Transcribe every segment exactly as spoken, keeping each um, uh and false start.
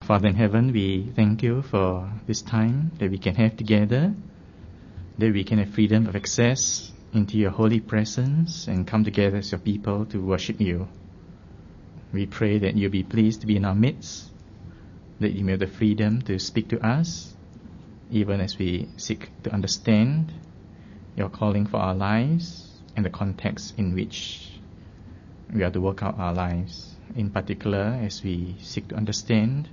Father in heaven, we thank you for this time that we can have together, that we can have freedom of access into your holy presence and come together as your people to worship you. We pray that you'll be pleased to be in our midst, that you may have the freedom to speak to us, even as we seek to understand your calling for our lives and the context in which we are to work out our lives. In particular, as we seek to understand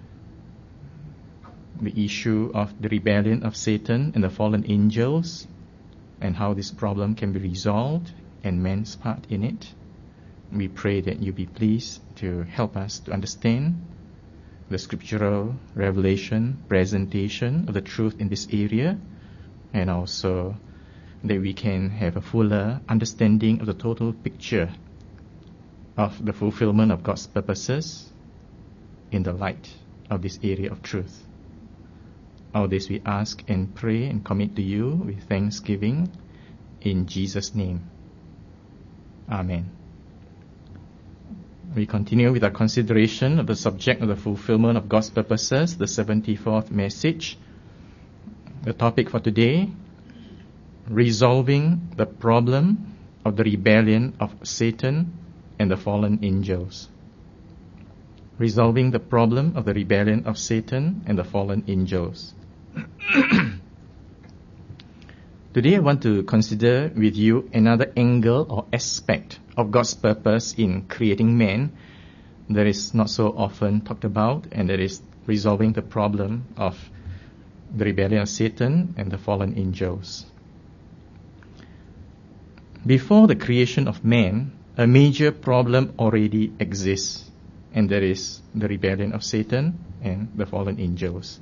the issue of the rebellion of Satan and the fallen angels, and how this problem can be resolved and man's part in it. We pray that you be pleased to help us to understand the scriptural revelation, presentation of the truth in this area, and also that we can have a fuller understanding of the total picture of the fulfillment of God's purposes in the light of this area of truth. All this we ask and pray and commit to you with thanksgiving in Jesus' name. Amen. We continue with our consideration of the subject of the fulfillment of God's purposes, the seventy-fourth message. The topic for today, resolving the problem of the rebellion of Satan and the fallen angels. Resolving the problem of the rebellion of Satan and the fallen angels. Today I want to consider with you another angle or aspect of God's purpose in creating man that is not so often talked about, and that is resolving the problem of the rebellion of Satan and the fallen angels. Before the creation of man, a major problem already exists, and that is the rebellion of Satan and the fallen angels.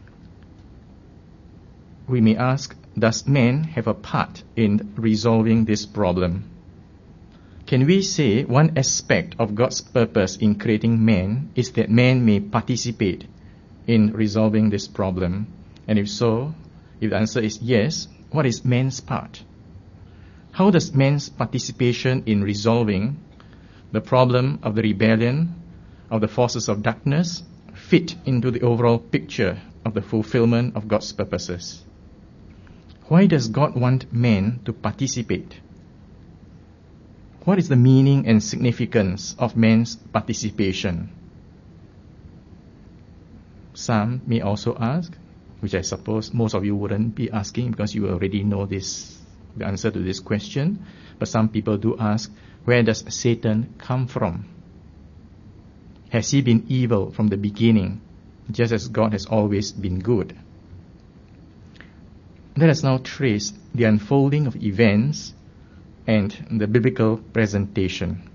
We may ask, does man have a part in resolving this problem? Can we say one aspect of God's purpose in creating man is that man may participate in resolving this problem? And if so, if the answer is yes, what is man's part? How does man's participation in resolving the problem of the rebellion of the forces of darkness fit into the overall picture of the fulfillment of God's purposes? Why does God want man to participate? What is the meaning and significance of man's participation? Some may also ask, which I suppose most of you wouldn't be asking because you already know this, the answer to this question, but some people do ask, where does Satan come from? Has he been evil from the beginning, just as God has always been good? Let us now trace the unfolding of events and the biblical presentation.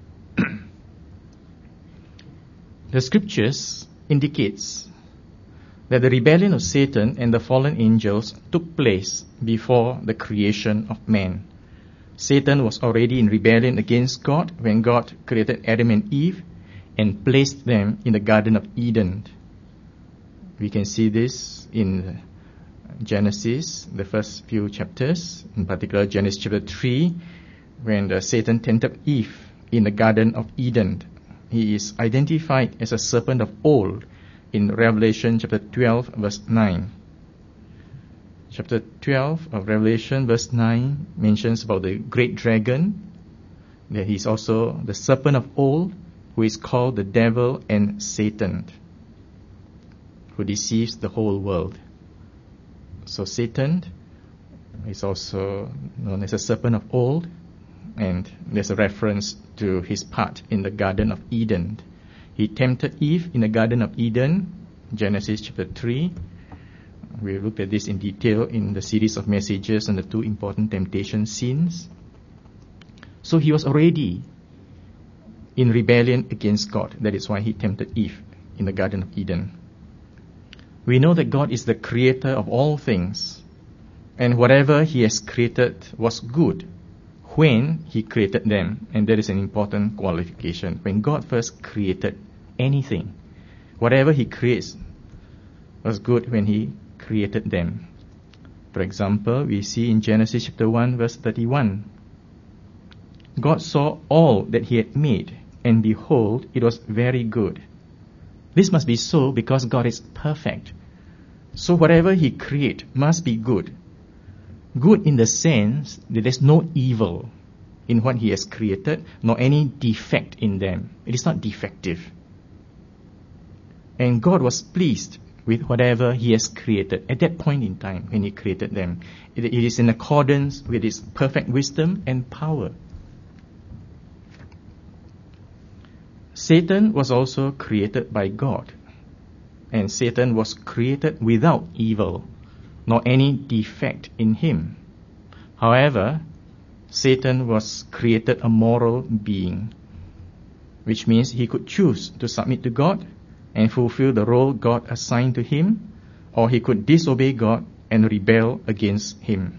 The scriptures indicates that the rebellion of Satan and the fallen angels took place before the creation of man. Satan was already in rebellion against God when God created Adam and Eve and placed them in the Garden of Eden. We can see this in Genesis, the first few chapters, in particular Genesis chapter three, when the Satan tempted Eve in the Garden of Eden. He is identified as a serpent of old in Revelation chapter twelve, verse nine. Chapter twelve of Revelation, verse nine, mentions about the great dragon, that he is also the serpent of old, who is called the devil and Satan, who deceives the whole world. So Satan is also known as a serpent of old, and there's a reference to his part in the Garden of Eden. He tempted Eve in the Garden of Eden, Genesis chapter three. We looked at this in detail in the series of messages on the two important temptation scenes. So he was already in rebellion against God. That is why he tempted Eve in the Garden of Eden. We know that God is the creator of all things, and whatever he has created was good when he created them, and that is an important qualification. When God first created anything, whatever he creates was good when he created them. For example, we see in Genesis chapter one, verse thirty-one, God saw all that he had made, and behold, it was very good. This must be so because God is perfect. So whatever He creates must be good. Good in the sense that there's no evil in what He has created, nor any defect in them. It is not defective. And God was pleased with whatever He has created at that point in time when He created them. It, it is in accordance with His perfect wisdom and power. Satan was also created by God. And Satan was created without evil, nor any defect in him. However, Satan was created a moral being, which means he could choose to submit to God and fulfill the role God assigned to him, or he could disobey God and rebel against him.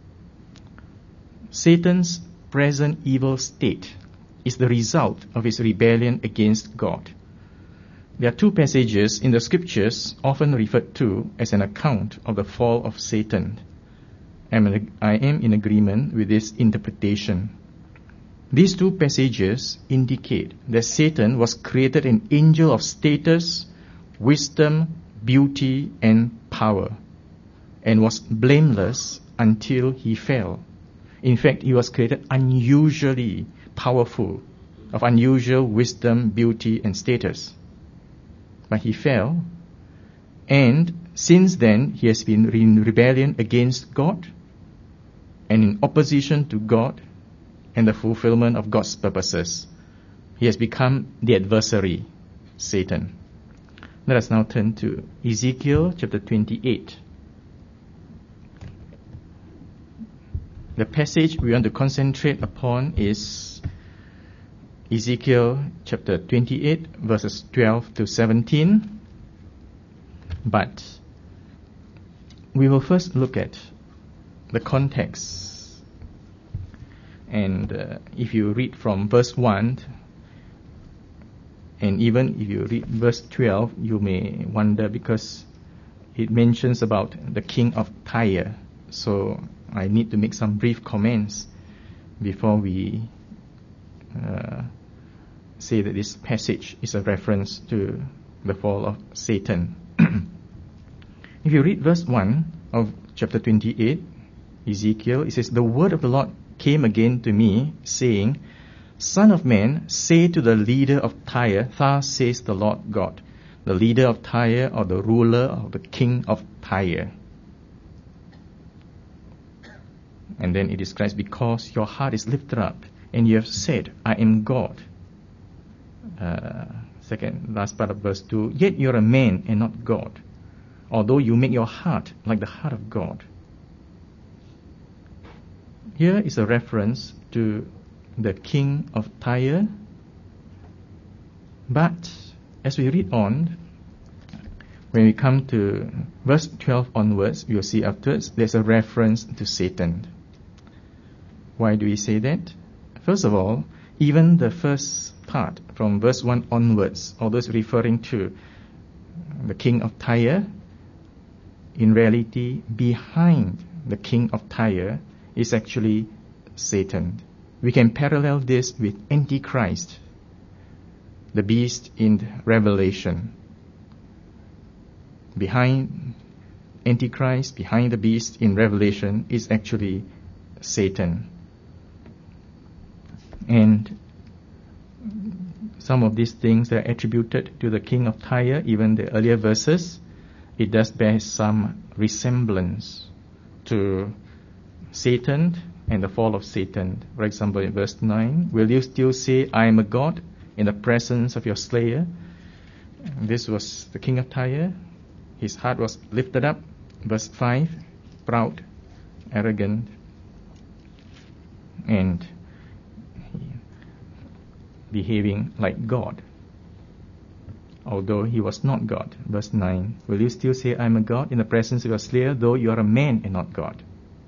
Satan's present evil state is the result of his rebellion against God. There are two passages in the scriptures often referred to as an account of the fall of Satan. I am in agreement with this interpretation. These two passages indicate that Satan was created an angel of status, wisdom, beauty, and power, and was blameless until he fell. In fact, he was created unusually powerful, of unusual wisdom, beauty, and status. But he fell, and since then he has been in rebellion against God and in opposition to God and the fulfillment of God's purposes. He has become the adversary, Satan. Let us now turn to Ezekiel chapter twenty-eight. The passage we want to concentrate upon is Ezekiel chapter twenty-eight, verses twelve to seventeen. But we will first look at the context. And uh, if you read from verse one, and even if you read verse twelve, you may wonder because it mentions about the king of Tyre. So I need to make some brief comments before we uh, say that this passage is a reference to the fall of Satan. If you read verse one of chapter twenty-eight, Ezekiel, it says, "The word of the Lord came again to me, saying, Son of man, say to the leader of Tyre, thus says the Lord God," the leader of Tyre, or the ruler or the king of Tyre. And then it describes, "Because your heart is lifted up, and you have said, I am God." Uh, second, last part of verse two, "Yet you are a man and not God, although you make your heart like the heart of God." Here is a reference to the king of Tyre. But as we read on, when we come to verse twelve onwards, you'll see afterwards there's a reference to Satan. Why do we say that? First of all, even the first part from verse one onwards, although it's referring to the king of Tyre, in reality, behind the king of Tyre is actually Satan. We can parallel this with Antichrist, the beast in Revelation. Behind Antichrist, behind the beast in Revelation is actually Satan. And some of these things are attributed to the king of Tyre, even the earlier verses. It does bear some resemblance to Satan and the fall of Satan. For example, in verse nine, "Will you still say, I am a God, in the presence of your slayer?" And this was the king of Tyre. His heart was lifted up. Verse five, proud, arrogant, and behaving like God, although he was not God. Verse nine, "Will you still say, I am a God, in the presence of your slayer, though you are a man and not God?"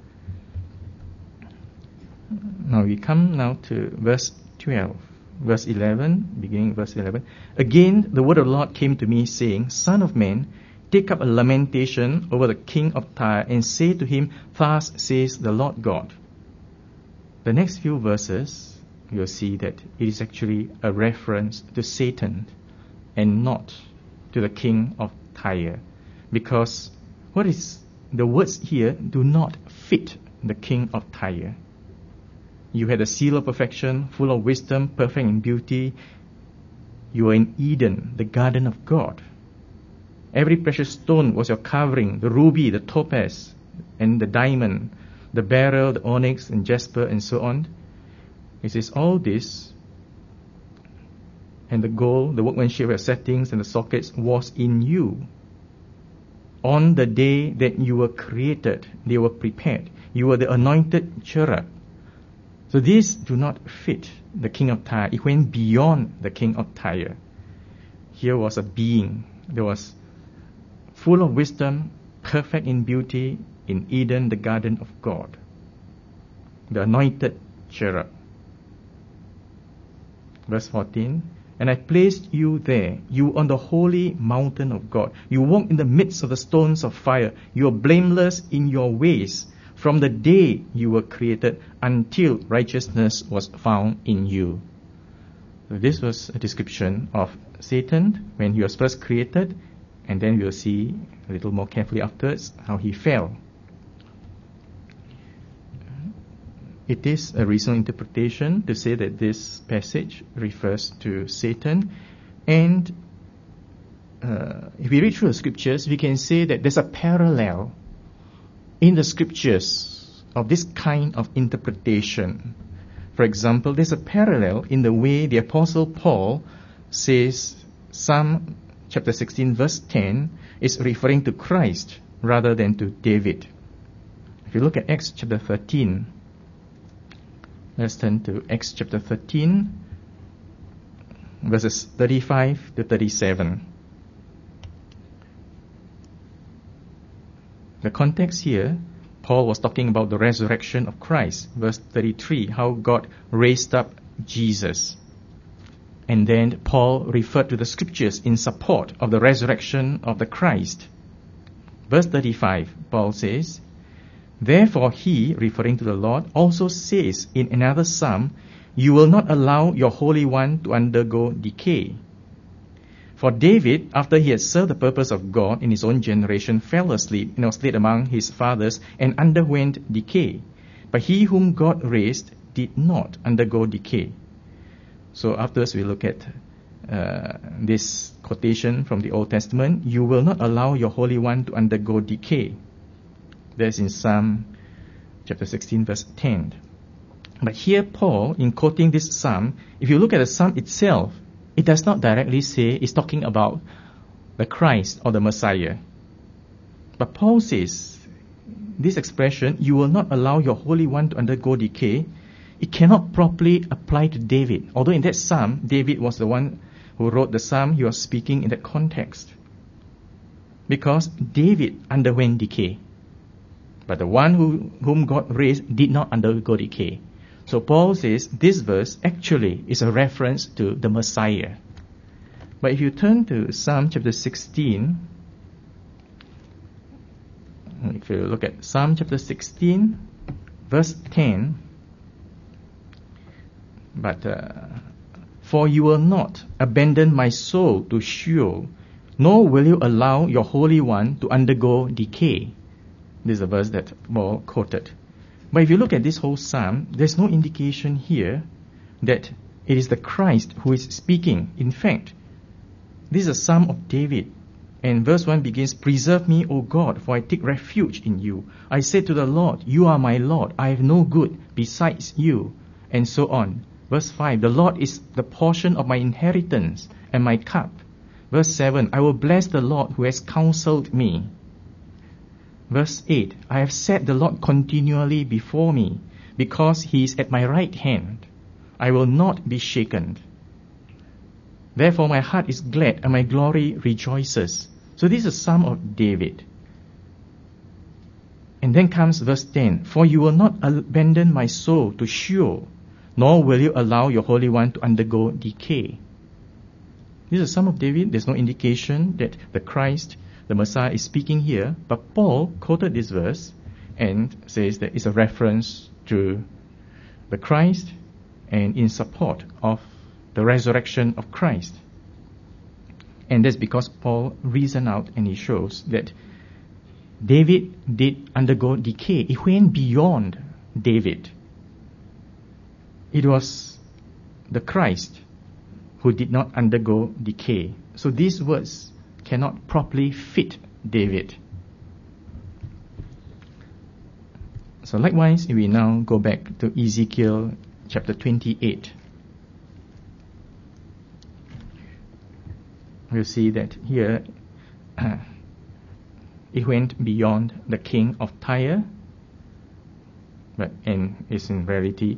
Now we come now to verse twelve. Verse eleven, beginning verse eleven. "Again the word of the Lord came to me, saying, Son of man, take up a lamentation over the king of Tyre, and say to him, Thus says the Lord God." The next few verses, you'll see that it is actually a reference to Satan and not to the king of Tyre. Because what is the words here do not fit the king of Tyre. You had a seal of perfection, full of wisdom, perfect in beauty. You were in Eden, the garden of God. Every precious stone was your covering, the ruby, the topaz, and the diamond, the beryl, the onyx, and jasper, and so on. It says all this, and the gold, the workmanship of your settings and the sockets was in you. On the day that you were created, they were prepared. You were the anointed cherub. So these do not fit the king of Tyre. It went beyond the king of Tyre. Here was a being. There was full of wisdom, perfect in beauty, in Eden, the garden of God. The anointed cherub. Verse fourteen. And I placed you there, you on the holy mountain of God. You walk in the midst of the stones of fire. You are blameless in your ways from the day you were created until righteousness was found in you. So this was a description of Satan when he was first created, and then we'll see a little more carefully afterwards how he fell. It is a reasonable interpretation to say that this passage refers to Satan, and uh, if we read through the scriptures, we can say that there's a parallel in the scriptures of this kind of interpretation. For example, there's a parallel in the way the Apostle Paul says Psalm chapter sixteen verse ten is referring to Christ rather than to David. If you look at Acts chapter thirteen, let's turn to Acts chapter thirteen, verses thirty-five to thirty-seven. The context here, Paul was talking about the resurrection of Christ. Verse thirty-three, how God raised up Jesus. And then Paul referred to the scriptures in support of the resurrection of the Christ. Verse thirty-five, Paul says, therefore he, referring to the Lord, also says in another psalm, you will not allow your Holy One to undergo decay. For David, after he had served the purpose of God in his own generation, fell asleep and was laid among his fathers and underwent decay. But he whom God raised did not undergo decay. So afterwards we look at uh, this quotation from the Old Testament, you will not allow your Holy One to undergo decay. That's in Psalm chapter sixteen verse ten. But here Paul, in quoting this psalm, if you look at the psalm itself, it does not directly say it's talking about the Christ or the Messiah. But Paul says, this expression, you will not allow your Holy One to undergo decay, it cannot properly apply to David. Although in that psalm, David was the one who wrote the psalm, he was speaking in that context. Because David underwent decay. But the one who, whom God raised did not undergo decay. So Paul says this verse actually is a reference to the Messiah. But if you turn to Psalm chapter sixteen, if you look at Psalm chapter sixteen, verse ten, but uh, for you will not abandon my soul to Sheol, nor will you allow your Holy One to undergo decay. This is a verse that Paul quoted. But if you look at this whole psalm, there's no indication here that it is the Christ who is speaking. In fact, this is a psalm of David. And verse one begins, preserve me, O God, for I take refuge in you. I said to the Lord, you are my Lord. I have no good besides you. And so on. Verse five, the Lord is the portion of my inheritance and my cup. Verse seven, I will bless the Lord who has counseled me. Verse eight, I have set the Lord continually before me, because he is at my right hand. I will not be shaken. Therefore my heart is glad and my glory rejoices. So this is a psalm of David. And then comes verse ten, for you will not abandon my soul to Sheol, nor will you allow your Holy One to undergo decay. This is a psalm of David. There's no indication that the Christ, the Messiah, is speaking here, but Paul quoted this verse and says that it's a reference to the Christ and in support of the resurrection of Christ. And that's because Paul reasoned out and he shows that David did undergo decay. It went beyond David. It was the Christ who did not undergo decay. So these words cannot properly fit David. So likewise, we now go back to Ezekiel chapter twenty-eight. We'll see that here uh, it went beyond the king of Tyre, but and is in reality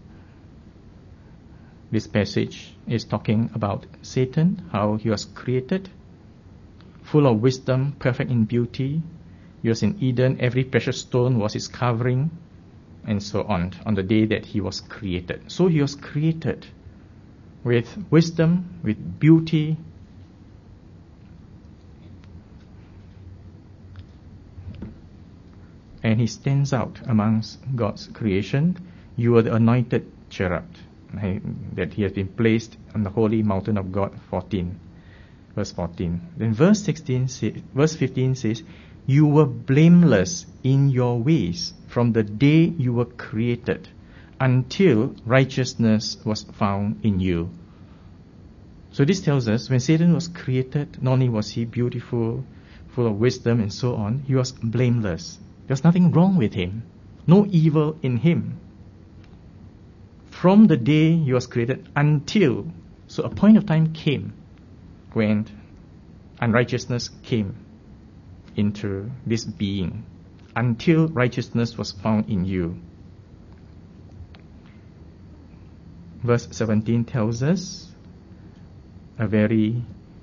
this passage is talking about Satan, how he was created, full of wisdom, perfect in beauty. He was in Eden, every precious stone was his covering, and so on, on the day that he was created. So he was created with wisdom, with beauty, and he stands out amongst God's creation. You are the anointed cherub, that he has been placed on the holy mountain of God. fourteen, verse fourteen. Then verse sixteen, say, verse fifteen says, you were blameless in your ways from the day you were created until righteousness was found in you. So this tells us when Satan was created, not only was he beautiful, full of wisdom and so on, he was blameless. There's nothing wrong with him, no evil in him. From the day he was created until, so a point of time came when unrighteousness came into this being, until righteousness was found in you. Verse seventeen tells us a very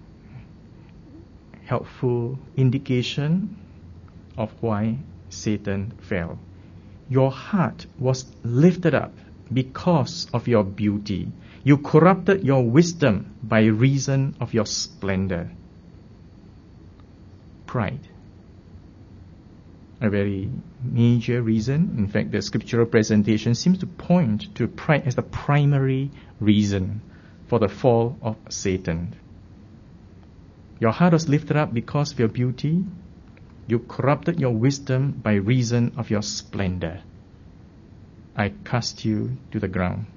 helpful indication of why Satan fell. Your heart was lifted up because of your beauty. You corrupted your wisdom by reason of your splendor. Pride. A very major reason. In fact, the scriptural presentation seems to point to pride as the primary reason for the fall of Satan. Your heart was lifted up because of your beauty. You corrupted your wisdom by reason of your splendor. I cast you to the ground.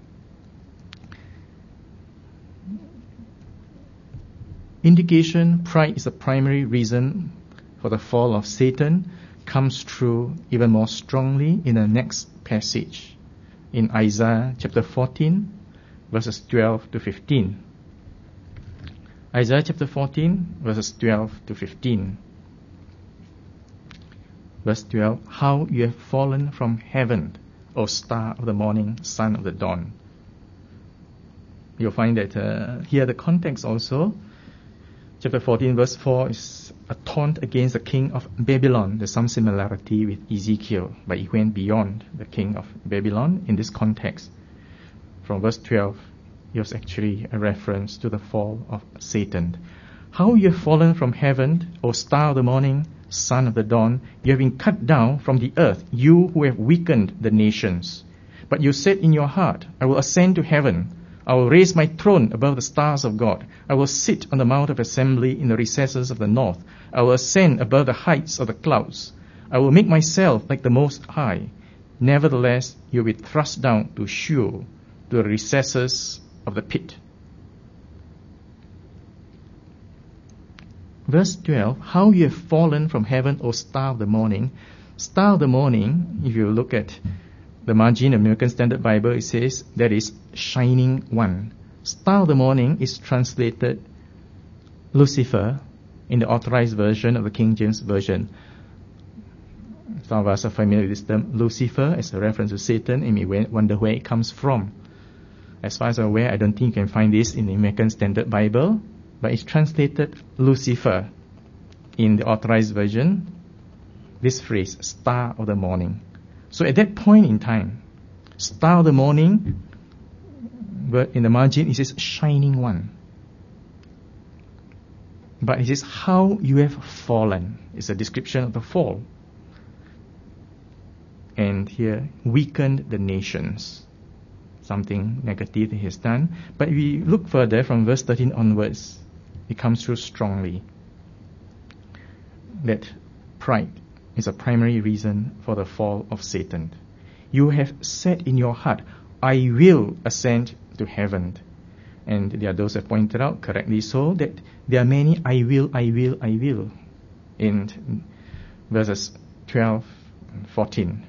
Indication pride is the primary reason for the fall of Satan comes through even more strongly in the next passage in Isaiah chapter fourteen, verses twelve to fifteen. Isaiah chapter fourteen, verses twelve to fifteen. Verse twelve, how you have fallen from heaven, O star of the morning, son of the dawn. You'll find that uh, here the context also, chapter fourteen, verse four is a taunt against the king of Babylon. There's some similarity with Ezekiel, but it went beyond the king of Babylon in this context. From verse twelve, it was actually a reference to the fall of Satan. How you have fallen from heaven, O star of the morning, son of the dawn, you have been cut down from the earth, you who have weakened the nations. But you said in your heart, I will ascend to heaven. I will raise my throne above the stars of God. I will sit on the mount of assembly in the recesses of the north. I will ascend above the heights of the clouds. I will make myself like the Most High. Nevertheless, you will be thrust down to Sheol, to the recesses of the pit. Verse twelve, how you have fallen from heaven, O star of the morning. Star of the morning, if you look at the margin of American Standard Bible, it says that is shining one. Star of the morning is translated Lucifer in the authorized version of the King James Version. Some of us are familiar with this term, Lucifer, as a reference to Satan, and may wonder where it comes from. As far as I'm aware, I don't think you can find this in the American Standard Bible, but it's translated Lucifer in the authorized version. This phrase, star of the morning. So at that point in time, star of the morning, but in the margin it says shining one. But it says how you have fallen. It's a description of the fall. And here, weakened the nations. Something negative he has done. But we look further from verse thirteen onwards. It comes through strongly that pride is a primary reason for the fall of Satan. You have said in your heart, I will ascend to heaven. And there are those who have pointed out, correctly so, that there are many I will, I will, I will in verses twelve and fourteen.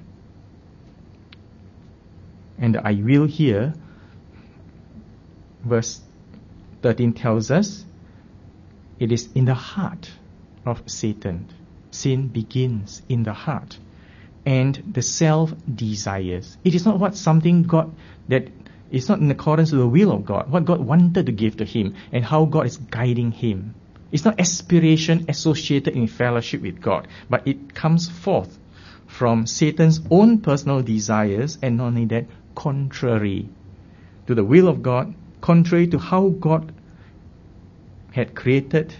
And the I will here, verse thirteen tells us, it is in the heart of Satan. Sin begins in the heart. And the self desires. It is not what something God, that is not in accordance with the will of God, what God wanted to give to him, and how God is guiding him. It's not aspiration associated in fellowship with God, but it comes forth from Satan's own personal desires, and not only that, contrary to the will of God, contrary to how God had created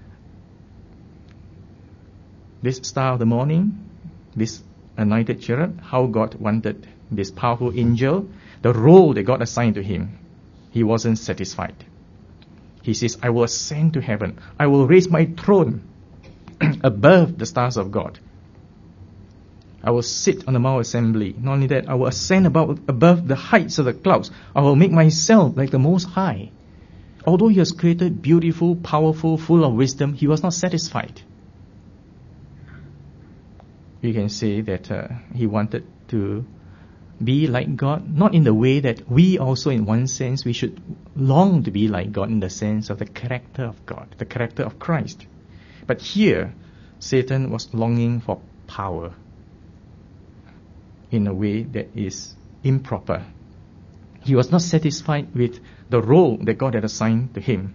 this star of the morning, this anointed cherub, how God wanted this powerful angel, the role that God assigned to him. He wasn't satisfied. He says, I will ascend to heaven. I will raise my throne above the stars of God. I will sit on the Mount Assembly. Not only that, I will ascend above, above the heights of the clouds. I will make myself like the Most High. Although he was created beautiful, powerful, full of wisdom, he was not satisfied. You can say that uh, he wanted to be like God, not in the way that we also, in one sense, we should long to be like God in the sense of the character of God, the character of Christ. But here, Satan was longing for power in a way that is improper. He was not satisfied with the role that God had assigned to him.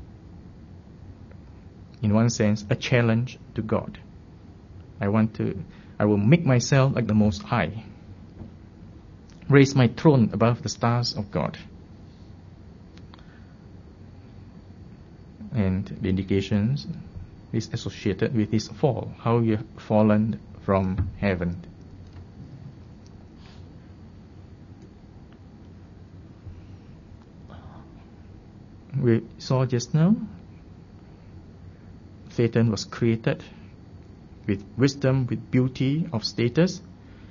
In one sense, a challenge to God. I want to, I will make myself like the Most High. Raise my throne above the stars of God. And the indications is associated with his fall, how you have fallen from heaven. We saw just now, Satan was created with wisdom, with beauty of status.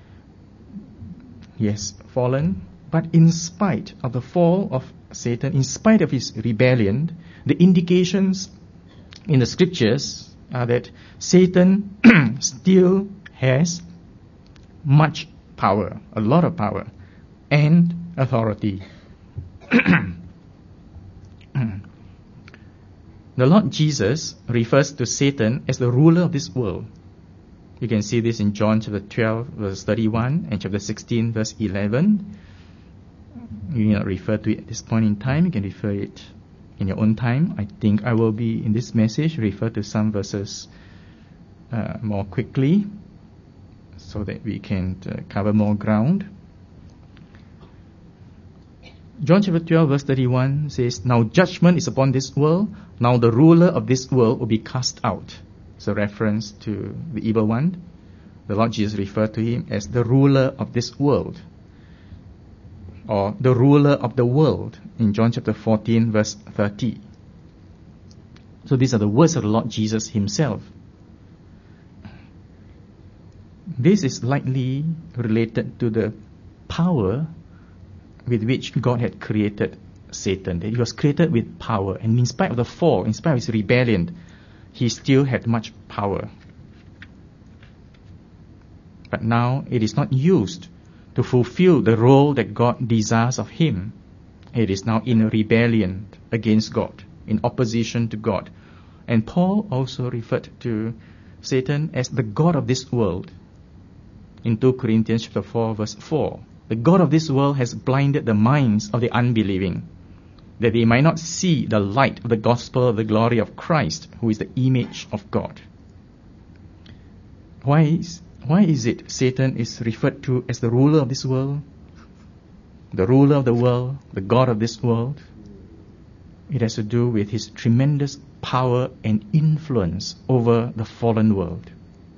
He has fallen, but in spite of the fall of Satan, in spite of his rebellion, the indications in the scriptures are that Satan still has much power, a lot of power, and authority. The Lord Jesus refers to Satan as the ruler of this world. You can see this in John chapter twelve, verse thirty-one, and chapter sixteen, verse eleven. You need not refer to it at this point in time. You can refer it in your own time. I think I will be, in this message, refer to some verses uh, more quickly so that we can uh, cover more ground. John chapter twelve, verse thirty-one says, Now judgment is upon this world. Now the ruler of this world will be cast out. It's a reference to the evil one. The Lord Jesus referred to him as the ruler of this world, or the ruler of the world in John chapter fourteen, verse thirty. So these are the words of the Lord Jesus himself. This is likely related to the power with which God had created Satan. That he was created with power, and in spite of the fall, in spite of his rebellion, he still had much power. But now it is not used to fulfill the role that God desires of him. It is now in rebellion against God, in opposition to God. And Paul also referred to Satan as the god of this world. In Second Corinthians chapter four, verse four, the god of this world has blinded the minds of the unbelieving, that they might not see the light of the gospel of the glory of Christ, who is the image of God. Why is, why is it Satan is referred to as the ruler of this world? The ruler of the world, the god of this world? It has to do with his tremendous power and influence over the fallen world.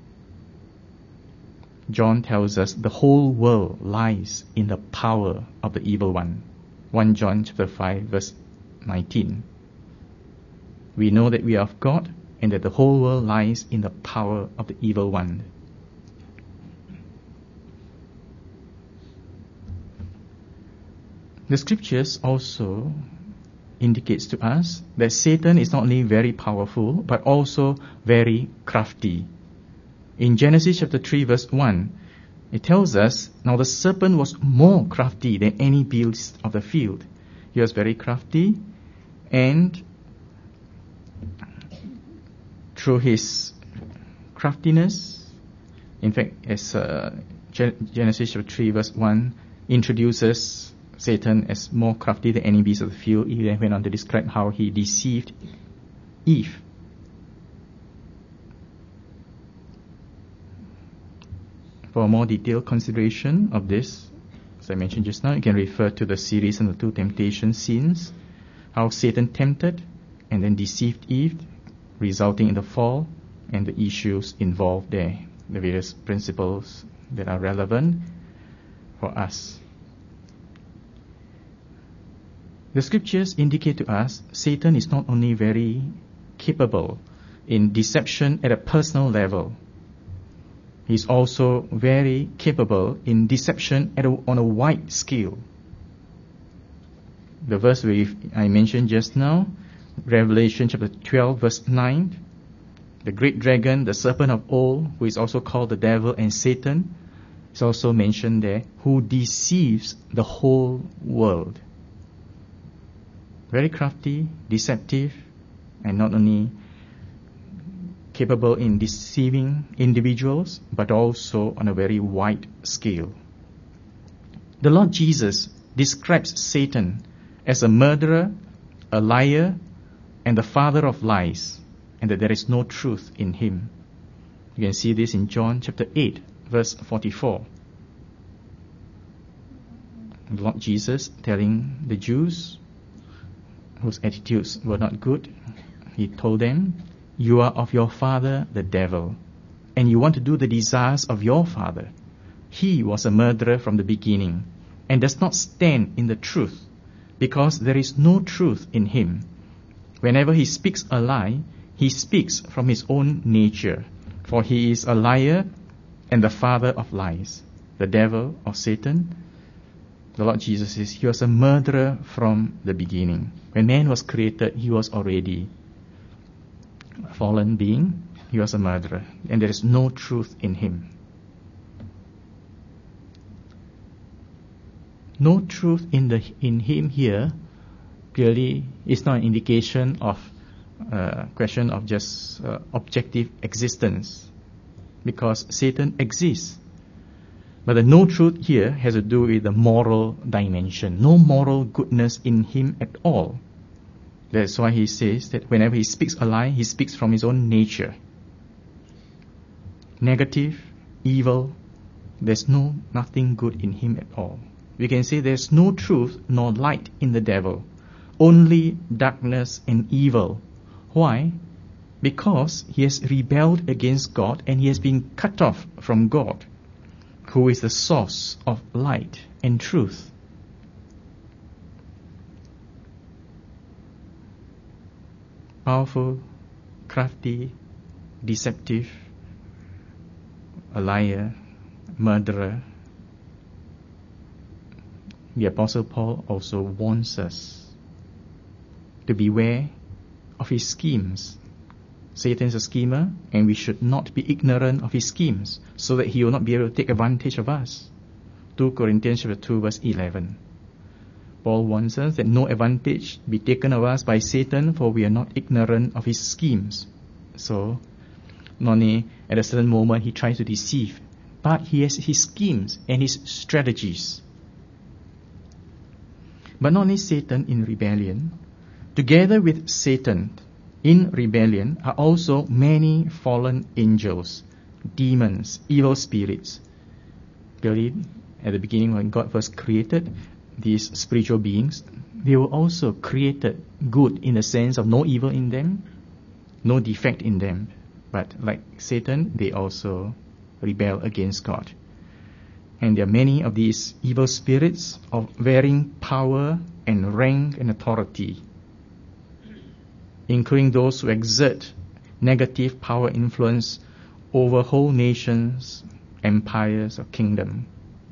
John tells us the whole world lies in the power of the evil one. First John chapter five, verse nineteen. We know that we are of God and that the whole world lies in the power of the evil one. The scriptures also indicates to us that Satan is not only very powerful but also very crafty. In Genesis chapter three verse one, it tells us, now the serpent was more crafty than any beast of the field. He was very crafty, and through his craftiness, in fact, as uh, Genesis chapter three verse one introduces Satan as more crafty than any beast of the field, he then went on to describe how he deceived Eve. For a more detailed consideration of this, as I mentioned just now, you can refer to the series on the two temptation scenes, how Satan tempted and then deceived Eve, resulting in the fall and the issues involved there, the various principles that are relevant for us. The scriptures indicate to us Satan is not only very capable in deception at a personal level, he's also very capable in deception at a, on a wide scale. The verse we, I mentioned just now, Revelation chapter twelve verse nine, the great dragon, the serpent of old, who is also called the devil and Satan, is also mentioned there, who deceives the whole world. Very crafty, deceptive, and not only capable in deceiving individuals, but also on a very wide scale. The Lord Jesus describes Satan as a murderer, a liar, and the father of lies, and that there is no truth in him. You can see this in John chapter eight, verse forty-four. The Lord Jesus telling the Jews whose attitudes were not good, he told them, you are of your father the devil, and you want to do the desires of your father. He was a murderer from the beginning, and does not stand in the truth, because there is no truth in him. Whenever he speaks a lie, he speaks from his own nature, for he is a liar and the father of lies. The devil, or Satan, the Lord Jesus says, he was a murderer from the beginning. When man was created, he was already a fallen being. He was a murderer, and there is no truth in him. No truth in the in him here clearly is not an indication of a uh, question of just uh, objective existence, because Satan exists. But the no truth here has to do with the moral dimension. No moral goodness in him at all. That's why he says that whenever he speaks a lie, he speaks from his own nature. Negative, evil, there's no nothing good in him at all. We can say there's no truth nor light in the devil. Only darkness and evil. Why? Because he has rebelled against God and he has been cut off from God, who is the source of light and truth. Powerful, crafty, deceptive, a liar, murderer. The Apostle Paul also warns us to beware of his schemes. Satan is a schemer, and we should not be ignorant of his schemes, so that he will not be able to take advantage of us. Second Corinthians chapter two, verse eleven. Paul warns us that no advantage be taken of us by Satan, for we are not ignorant of his schemes. So, not only at a certain moment he tries to deceive, but he has his schemes and his strategies. But not only Satan in rebellion, together with Satan in rebellion are also many fallen angels, demons, evil spirits. Clearly, at the beginning when God first created these spiritual beings, they were also created good in the sense of no evil in them, no defect in them. But like Satan, they also rebel against God. And there are many of these evil spirits of varying power and rank and authority. including those who exert negative power influence over whole nations, empires, or kingdom.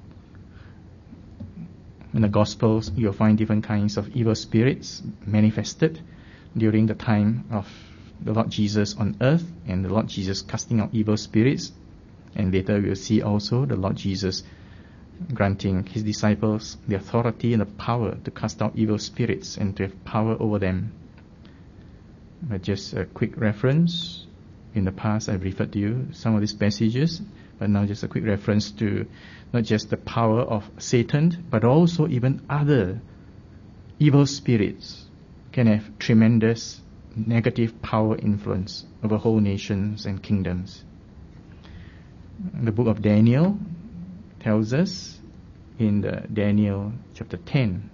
In the Gospels, you'll find different kinds of evil spirits manifested during the time of the Lord Jesus on earth, and the Lord Jesus casting out evil spirits. And later we'll see also the Lord Jesus granting his disciples the authority and the power to cast out evil spirits and to have power over them. But just a quick reference. In the past I've referred to you some of these passages, but now just a quick reference to not just the power of Satan, but also even other evil spirits can have tremendous negative power influence over whole nations and kingdoms. The book of Daniel tells us in the Daniel chapter ten.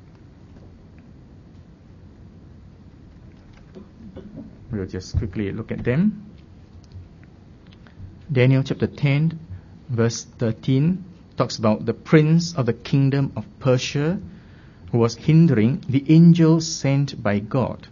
We'll just quickly look at them. Daniel chapter ten, verse thirteen, talks about the prince of the kingdom of Persia who was hindering the angel sent by God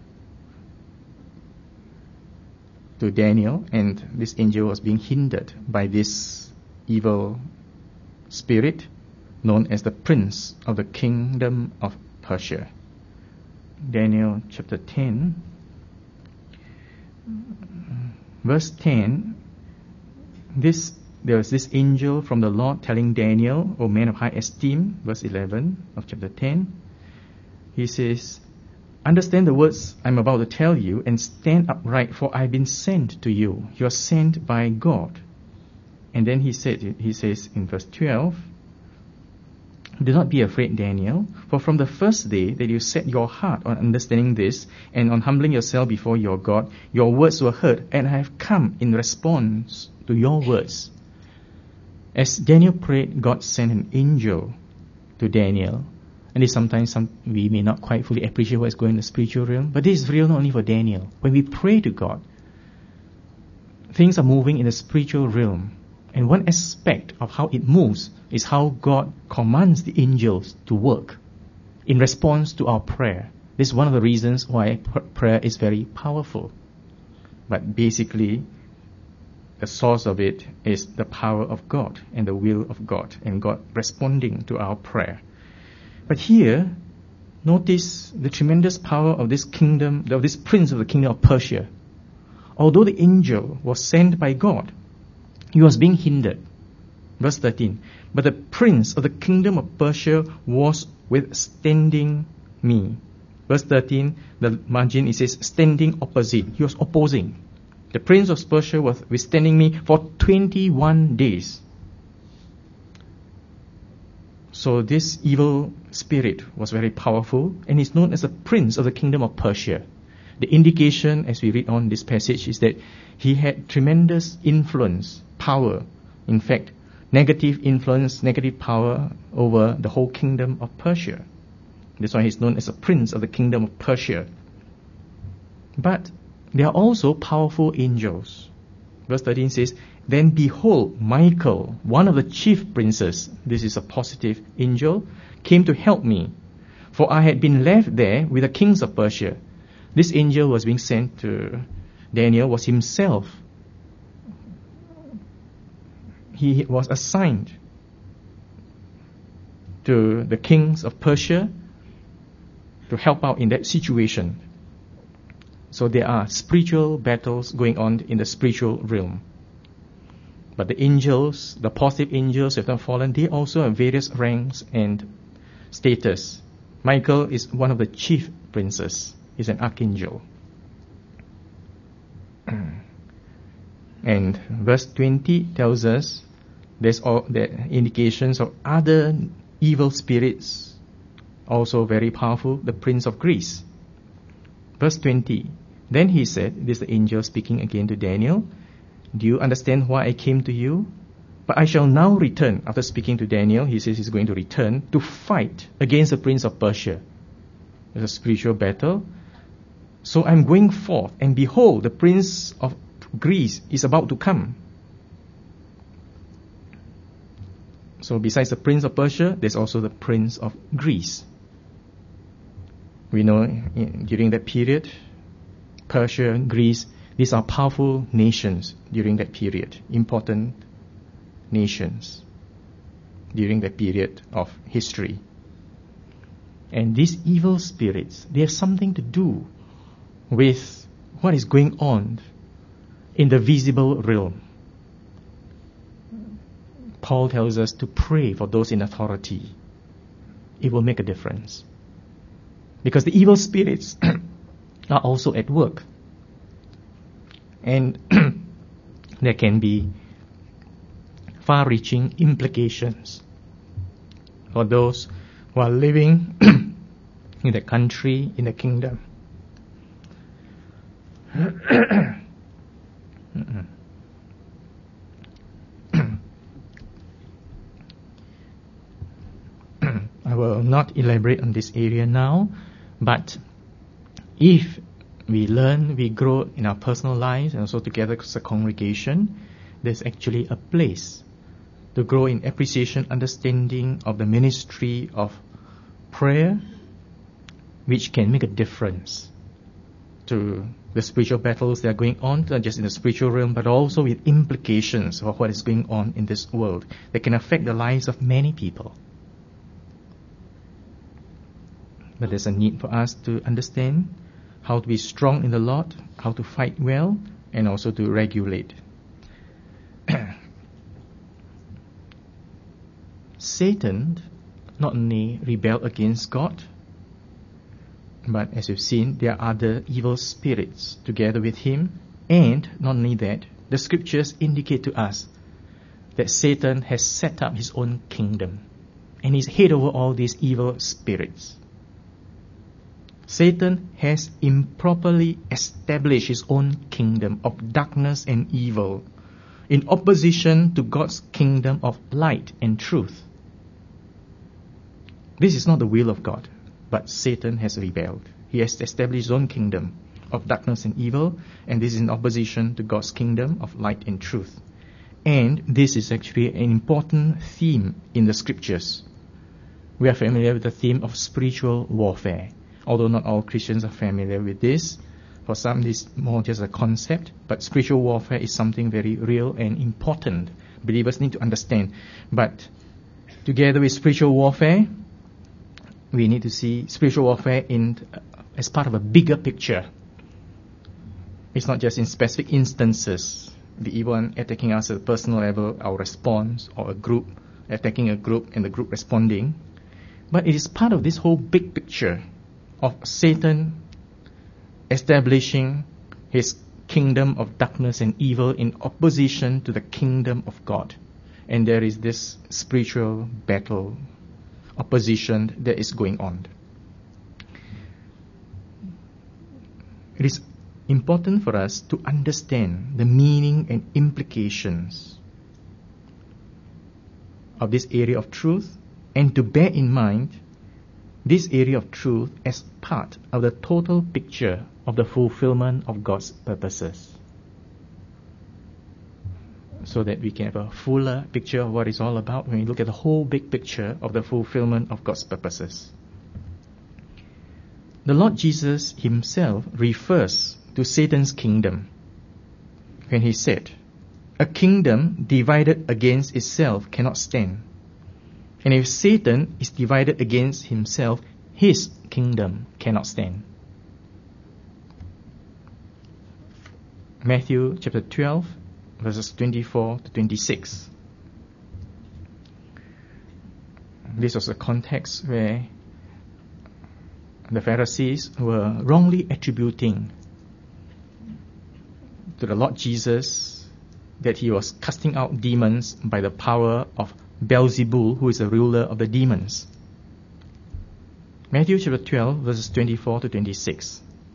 to Daniel, and this angel was being hindered by this evil spirit known as the prince of the kingdom of Persia. Daniel chapter ten, verse ten. This there was this angel from the Lord telling Daniel, O man of high esteem, verse eleven of chapter ten. He says, understand the words I'm about to tell you and stand upright, for I've been sent to you. You are sent by God. And then he said, he says in verse twelve, do not be afraid, Daniel, for from the first day that you set your heart on understanding this and on humbling yourself before your God, your words were heard, and I have come in response to your words. As Daniel prayed, God sent an angel to Daniel. And this sometimes some, we may not quite fully appreciate what is going on in the spiritual realm, but this is real not only for Daniel. When we pray to God, things are moving in the spiritual realm. And one aspect of how it moves is how God commands the angels to work in response to our prayer. This is one of the reasons why prayer is very powerful. But basically, the source of it is the power of God and the will of God, and God responding to our prayer. But here, notice the tremendous power of this kingdom, of this prince of the kingdom of Persia. Although the angel was sent by God, he was being hindered. Verse thirteen. But the prince of the kingdom of Persia was withstanding me. Verse thirteen, the margin, it says, standing opposite. He was opposing. The prince of Persia was withstanding me for twenty-one days. So this evil spirit was very powerful, and is known as the prince of the kingdom of Persia. The indication, as we read on this passage, is that he had tremendous influence, power. In fact, negative influence, negative power over the whole kingdom of Persia. That's why he's known as a prince of the kingdom of Persia. But there are also powerful angels. Verse thirteen says, then behold, Michael, one of the chief princes, this is a positive angel, came to help me, for I had been left there with the kings of Persia. This angel was being sent to Daniel, was himself. He was assigned to the kings of Persia to help out in that situation. So there are spiritual battles going on in the spiritual realm. But the angels, the positive angels who have not fallen, they also have various ranks and status. Michael is one of the chief princes. He's an archangel. And verse twenty tells us there's all the indications of other evil spirits, also very powerful, the prince of Greece. Verse twenty, then he said, this is the angel speaking again to Daniel, do you understand why I came to you? But I shall now return. After speaking to Daniel, he says he's going to return to fight against the prince of Persia. There's a spiritual battle. So I'm going forth, and behold, the prince of Greece is about to come. So besides the prince of Persia, there's also the prince of Greece. We know in, during that period, Persia, Greece, these are powerful nations during that period, important nations during that period of history. And these evil spirits, they have something to do with what is going on in the visible realm. Paul tells us to pray for those in authority. It will make a difference. Because the evil spirits are also at work. And there can be far-reaching implications for those who are living in the country, in the kingdom. I will not elaborate on this area now, but if we learn, we grow in our personal lives and also together as a congregation, there's actually a place to grow in appreciation, understanding of the ministry of prayer, which can make a difference to the spiritual battles that are going on, not just in the spiritual realm, but also with implications of what is going on in this world that can affect the lives of many people. But there's a need for us to understand how to be strong in the Lord, how to fight well, and also to regulate. Satan not only rebelled against God, but as you've seen, there are other evil spirits together with him. And not only that, the scriptures indicate to us that Satan has set up his own kingdom, and he's head over all these evil spirits. Satan has improperly established his own kingdom of darkness and evil in opposition to God's kingdom of light and truth. This is not the will of God, but Satan has rebelled. He has established his own kingdom of darkness and evil, and this is in opposition to God's kingdom of light and truth. And this is actually an important theme in the scriptures. We are familiar with the theme of spiritual warfare. Although not all Christians are familiar with this. For some, this is more just a concept, but spiritual warfare is something very real and important. Believers need to understand. But together with spiritual warfare, we need to see spiritual warfare in uh, as part of a bigger picture. It's not just in specific instances, the evil one attacking us at a personal level, our response, or a group attacking a group and the group responding. But it is part of this whole big picture of Satan establishing his kingdom of darkness and evil in opposition to the kingdom of God. And there is this spiritual battle, opposition that is going on. It is important for us to understand the meaning and implications of this area of truth, and to bear in mind this area of truth as part of the total picture of the fulfillment of God's purposes, so that we can have a fuller picture of what it's all about when we look at the whole big picture of the fulfillment of God's purposes. The Lord Jesus himself refers to Satan's kingdom when he said, "A kingdom divided against itself cannot stand. And if Satan is divided against himself, his kingdom cannot stand." Matthew chapter twelve, verses twenty-four to twenty-six. This was a context where the Pharisees were wrongly attributing to the Lord Jesus that he was casting out demons by the power of Beelzebul, who is the ruler of the demons. Matthew chapter twelve, verses twenty-four to twenty-six.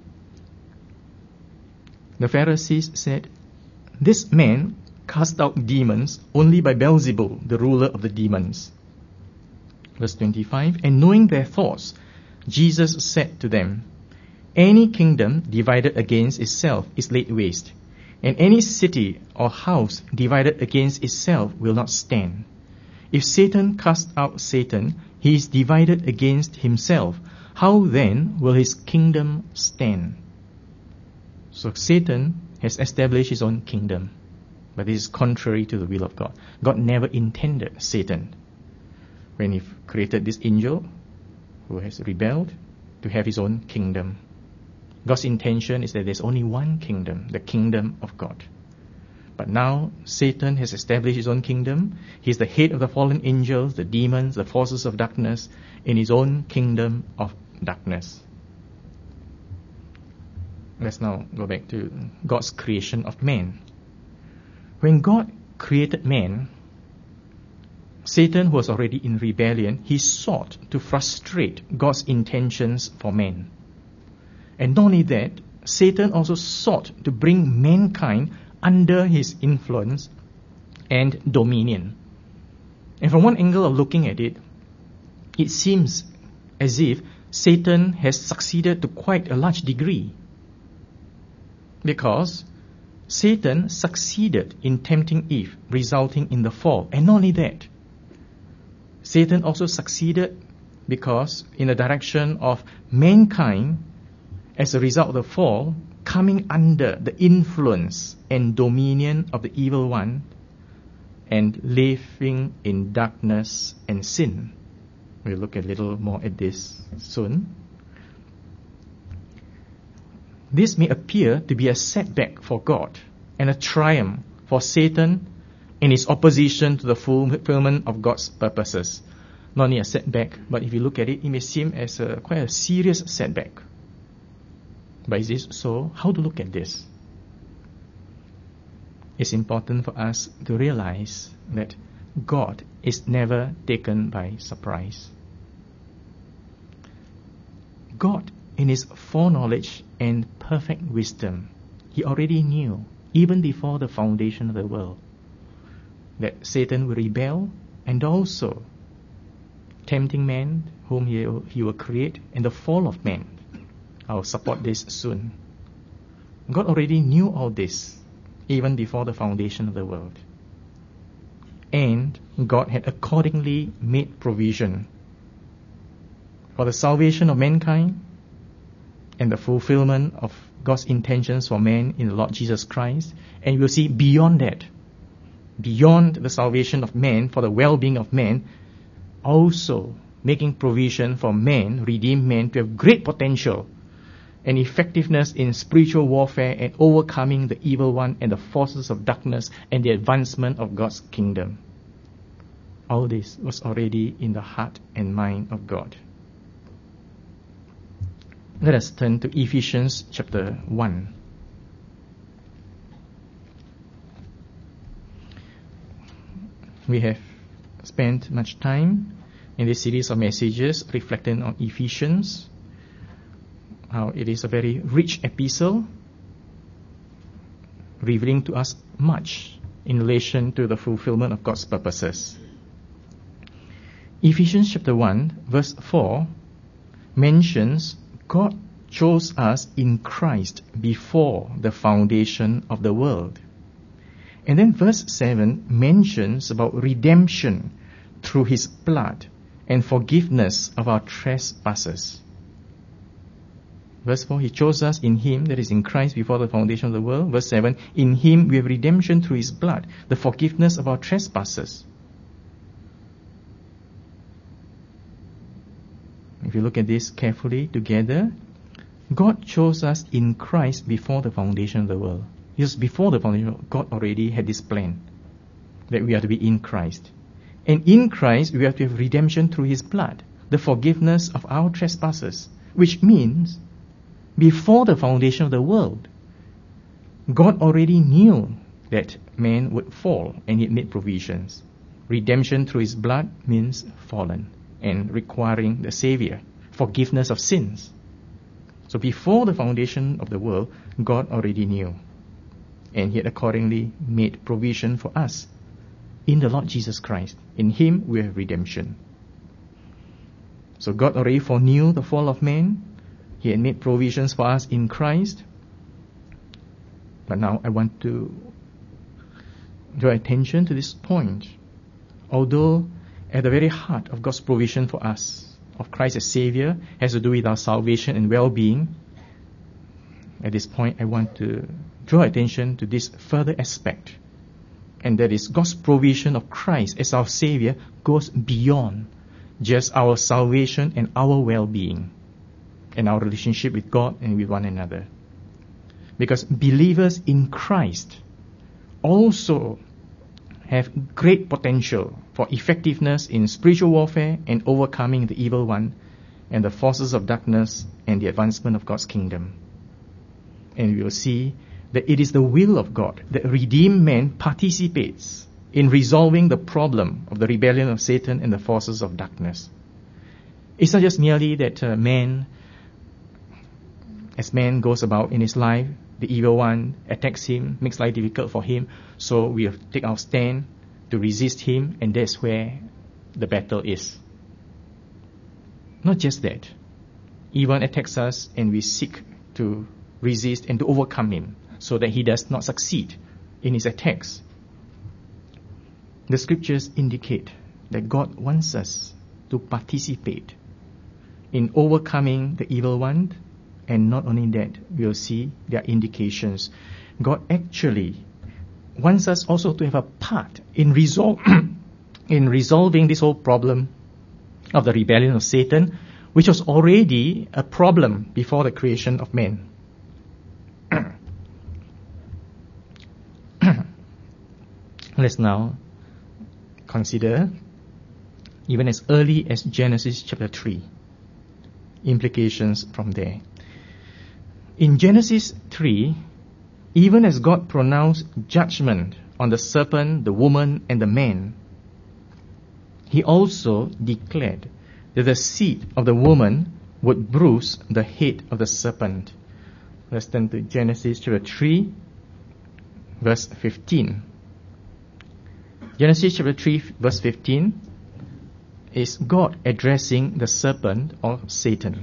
The Pharisees said, "This man cast out demons only by Beelzebul, the ruler of the demons." Verse twenty-five, "And knowing their thoughts, Jesus said to them, Any kingdom divided against itself is laid waste, and any city or house divided against itself will not stand. If Satan cast out Satan, he is divided against himself. How then will his kingdom stand?" So Satan has established his own kingdom, but this is contrary to the will of God. God never intended Satan, when he created this angel who has rebelled, to have his own kingdom. God's intention is that there's only one kingdom, the kingdom of God. But now Satan has established his own kingdom. He's the head of the fallen angels, the demons, the forces of darkness, in his own kingdom of darkness. Let's now go back to God's creation of man. When God created man, Satan, who was already in rebellion, he sought to frustrate God's intentions for man. And not only that, Satan also sought to bring mankind under his influence and dominion. And from one angle of looking at it, it seems as if Satan has succeeded to quite a large degree. Because Satan succeeded in tempting Eve, resulting in the fall. And not only that, Satan also succeeded because in the direction of mankind, as a result of the fall, coming under the influence and dominion of the evil one and living in darkness and sin. We'll look a little more at this soon. This may appear to be a setback for God and a triumph for Satan in his opposition to the fulfillment of God's purposes. Not only a setback, but if you look at it, it may seem as a, quite a serious setback. But is this so? How to look at this? It's important for us to realize that God is never taken by surprise. God, in his foreknowledge and perfect wisdom, he already knew, even before the foundation of the world, that Satan will rebel and also tempting man whom he, he will create, and the fall of man. I'll support this soon. God already knew all this even before the foundation of the world. And God had accordingly made provision for the salvation of mankind and the fulfillment of God's intentions for man in the Lord Jesus Christ. And we'll see beyond that, beyond the salvation of man, for the well-being of man, also making provision for man, redeemed man, to have great potential and effectiveness in spiritual warfare and overcoming the evil one and the forces of darkness and the advancement of God's kingdom. All this was already in the heart and mind of God. Let us turn to Ephesians chapter one. We have spent much time in this series of messages reflecting on Ephesians, how it is a very rich epistle, revealing to us much in relation to the fulfillment of God's purposes. Ephesians chapter one, verse four, mentions God chose us in Christ before the foundation of the world. And then verse seven mentions about redemption through his blood and forgiveness of our trespasses. Verse four, he chose us in him, that is in Christ, before the foundation of the world. Verse seven, in him we have redemption through his blood, the forgiveness of our trespasses. If you look at this carefully together, God chose us in Christ before the foundation of the world. Just before the foundation, God already had this plan that we are to be in Christ. And in Christ, we have to have redemption through his blood, the forgiveness of our trespasses, which means before the foundation of the world, God already knew that man would fall, and he made provisions. Redemption through his blood means fallen and requiring the Savior, forgiveness of sins. So before the foundation of the world, God already knew, and he had accordingly made provision for us in the Lord Jesus Christ. In him we have redemption. So God already foreknew the fall of man. He had made provisions for us in Christ. But now I want to draw attention to this point. Although at the very heart of God's provision for us, of Christ as Savior, has to do with our salvation and well-being, At this point, I want to draw attention to this further aspect, and that is God's provision of Christ as our Savior goes beyond just our salvation and our well-being and our relationship with God and with one another. Because believers in Christ also have great potential for effectiveness in spiritual warfare and overcoming the evil one and the forces of darkness and the advancement of God's kingdom. And we will see that it is the will of God that redeemed man participates in resolving the problem of the rebellion of Satan and the forces of darkness. It's not just merely that uh, man, as man goes about in his life, the evil one attacks him, makes life difficult for him, so we have to take our stand to resist him, and that's where the battle is. Not just that. Evil attacks us and we seek to resist and to overcome him so that he does not succeed in his attacks. The scriptures indicate that God wants us to participate in overcoming the evil one, and not only that, we'll see there are indications. God actually wants us also to have a part in resol- in resolving this whole problem of the rebellion of Satan, which was already a problem before the creation of man. Let's now consider even as early as Genesis chapter three, implications from there. In Genesis three, even as God pronounced judgment on the serpent, the woman, and the man, he also declared that the seed of the woman would bruise the head of the serpent. Let's turn to Genesis chapter three, verse fifteen. Genesis chapter three, verse fifteen is God addressing the serpent or Satan.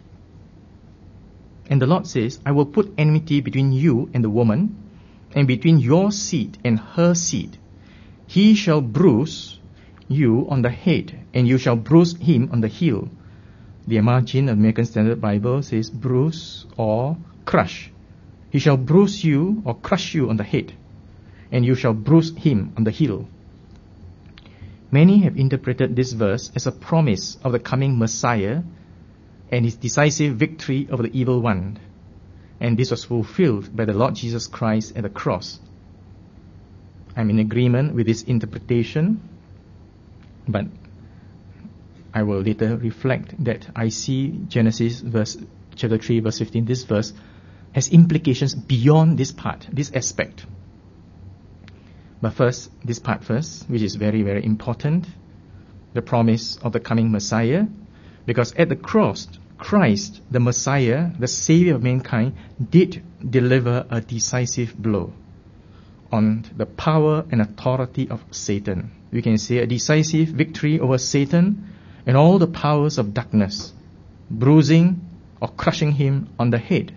And the Lord says, I will put enmity between you and the woman, and between your seed and her seed. He shall bruise you on the head, and you shall bruise him on the heel. The margin of American Standard Bible says bruise or crush. He shall bruise you or crush you on the head, and you shall bruise him on the heel. Many have interpreted this verse as a promise of the coming Messiah and his decisive victory over the evil one. And this was fulfilled by the Lord Jesus Christ at the cross. I'm in agreement with this interpretation, but I will later reflect that I see Genesis verse chapter three, verse fifteen, this verse has implications beyond this part, this aspect. But first, this part first, which is very, very important, the promise of the coming Messiah, because at the cross, Christ, the Messiah, the Savior of mankind, did deliver a decisive blow on the power and authority of Satan. We can say a decisive victory over Satan and all the powers of darkness, bruising or crushing him on the head.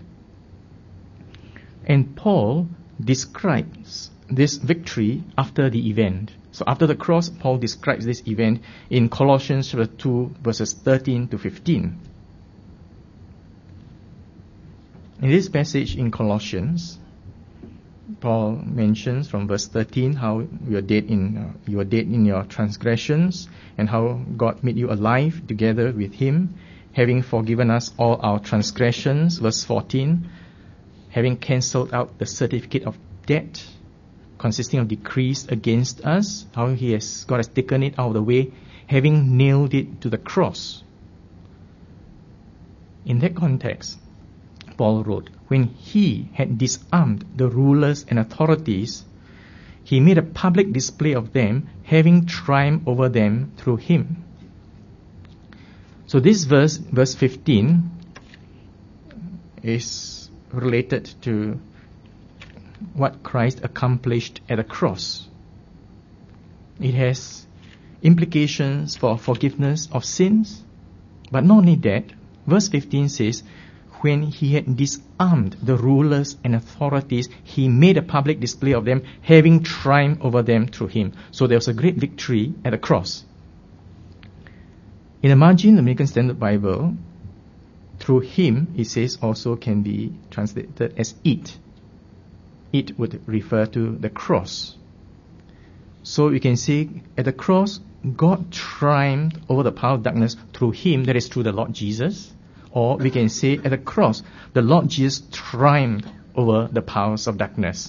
And Paul describes this victory after the event. So after the cross, Paul describes this event in Colossians chapter two, verses thirteen to fifteen. In this passage in Colossians, Paul mentions from verse thirteen how you are dead in uh, you are dead in your transgressions, and how God made you alive together with him, having forgiven us all our transgressions. Verse fourteen, having cancelled out the certificate of debt consisting of decrees against us, how he has God has taken it out of the way, having nailed it to the cross. In that context, Paul wrote, when he had disarmed the rulers and authorities, he made a public display of them, having triumphed over them through him. So this verse, verse fifteen, is related to what Christ accomplished at the cross. It has implications for forgiveness of sins, but not only that, verse fifteen says, when he had disarmed the rulers and authorities, he made a public display of them, having triumphed over them through him. So there was a great victory at the cross. In the margin, the American Standard Bible through him, it says, also can be translated as it. It would refer to the cross. So you can see at the cross, God triumphed over the power of darkness through him, that is through the Lord Jesus. Or we can say at the cross, the Lord Jesus triumphed over the powers of darkness.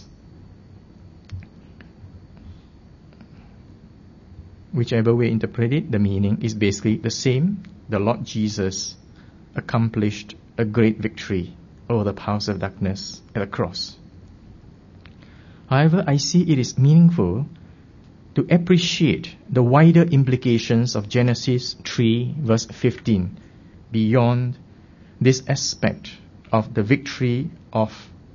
Whichever way you interpret it, the meaning is basically the same. The Lord Jesus accomplished a great victory over the powers of darkness at the cross. However, I see it is meaningful to appreciate the wider implications of Genesis three verse fifteen beyond this aspect of the victory of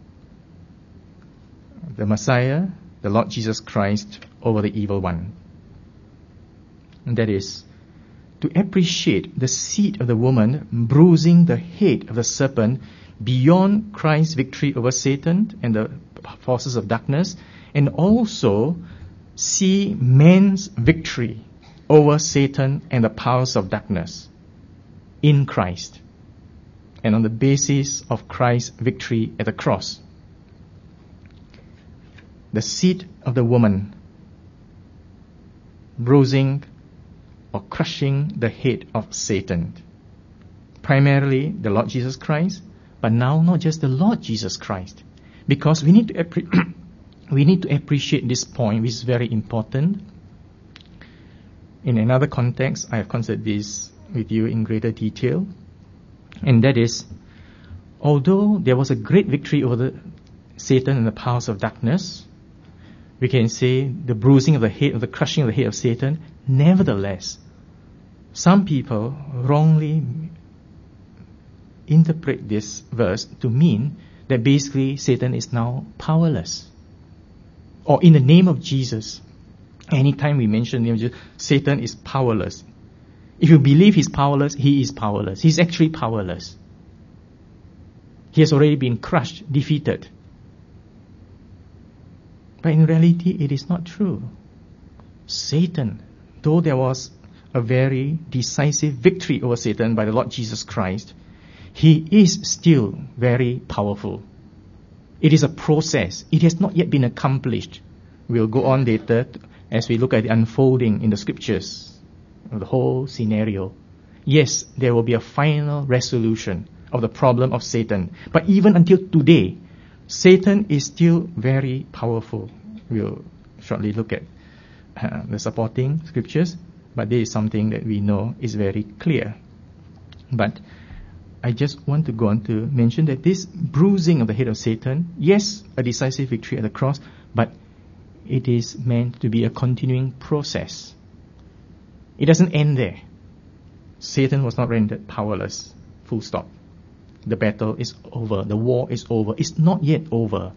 the Messiah, the Lord Jesus Christ, over the evil one. And that is, to appreciate the seed of the woman bruising the head of the serpent beyond Christ's victory over Satan and the forces of darkness, and also see man's victory over Satan and the powers of darkness in Christ, and on the basis of Christ's victory at the cross. The seed of the woman bruising or crushing the head of Satan. Primarily the Lord Jesus Christ, but now not just the Lord Jesus Christ. Because we need to appre- we need to appreciate this point, which is very important. In another context, I have considered this with you in greater detail. And that is, although there was a great victory over the Satan and the powers of darkness, we can say the bruising of the head, or the crushing of the head of Satan, nevertheless, some people wrongly interpret this verse to mean that basically Satan is now powerless. Or in the name of Jesus, anytime we mention the name of Jesus, Satan is powerless. If you believe he's powerless, he is powerless. He's actually powerless. He has already been crushed, defeated. But in reality, it is not true. Satan, though there was a very decisive victory over Satan by the Lord Jesus Christ, he is still very powerful. It is a process. It has not yet been accomplished. We'll go on later as we look at the unfolding in the scriptures of the whole scenario. Yes, there will be a final resolution of the problem of Satan. But even until today, Satan is still very powerful. We'll shortly look at uh, the supporting scriptures, but this is something that we know is very clear. But I just want to go on to mention that this bruising of the head of Satan, yes, a decisive victory at the cross, but it is meant to be a continuing process. It doesn't end there. Satan was not rendered powerless. Full stop. The battle is over. The war is over. It's not yet over.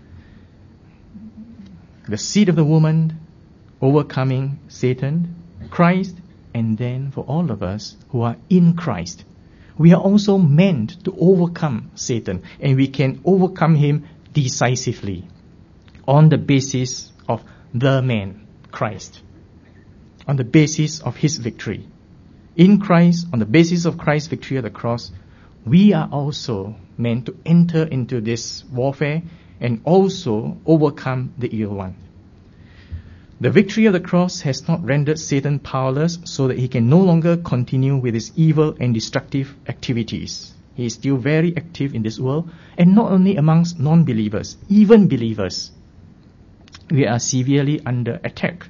The seed of the woman overcoming Satan, Christ, and then for all of us who are in Christ, we are also meant to overcome Satan, and we can overcome him decisively on the basis of the man, Christ, on the basis of his victory. In Christ, on the basis of Christ's victory at the cross, we are also meant to enter into this warfare and also overcome the evil one. The victory of the cross has not rendered Satan powerless so that he can no longer continue with his evil and destructive activities. He is still very active in this world, and not only amongst non-believers, even believers. We are severely under attack